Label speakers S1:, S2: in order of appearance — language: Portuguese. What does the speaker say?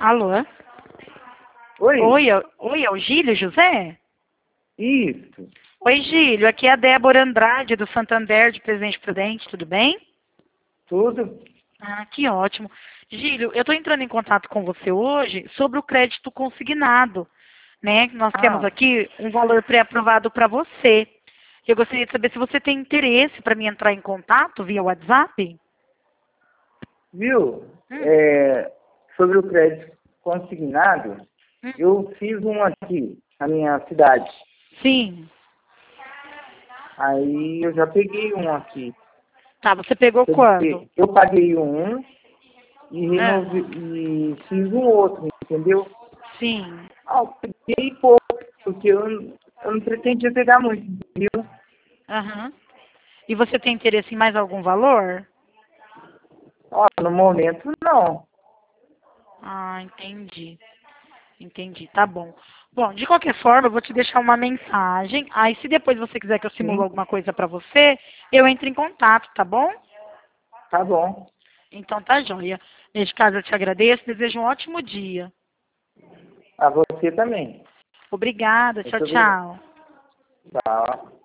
S1: Alô?
S2: Oi?
S1: Oi, é o Gílio José?
S2: Isso.
S1: Oi, Gílio, aqui é a Débora Andrade, do Santander, de Presidente Prudente, tudo bem?
S2: Tudo?
S1: Ah, que ótimo. Gílio, eu estou entrando em contato com você hoje sobre o crédito consignado, né? Nós temos
S2: Ah,
S1: aqui um valor pré-aprovado para você. Eu gostaria de saber se você tem interesse para me entrar em contato via WhatsApp?
S2: viu?
S1: Hum,
S2: Sobre o crédito consignado,
S1: hum.
S2: eu fiz um aqui na minha cidade.
S1: Sim.
S2: Aí eu já peguei um aqui.
S1: Tá, você pegou
S2: Quer
S1: quando?
S2: dizer, eu paguei um e
S1: Ah,
S2: e fiz um outro, entendeu?
S1: sim.
S2: Ah, eu peguei pouco, porque eu não pretendia pegar muito, entendeu?
S1: Aham. E você tem interesse em mais algum valor?
S2: Ó, no momento não.
S1: Ah, entendi. Entendi, tá bom. Bom, de qualquer forma, eu vou te deixar uma mensagem. Aí, se depois você quiser que eu simule
S2: Sim,
S1: alguma coisa pra você, eu entro em contato, tá bom?
S2: tá bom.
S1: Então tá joia. Neste caso, eu te agradeço. Desejo um ótimo dia.
S2: A você também.
S1: Obrigada. Tchau,
S2: Muito obrigado.
S1: tchau.
S2: Tá.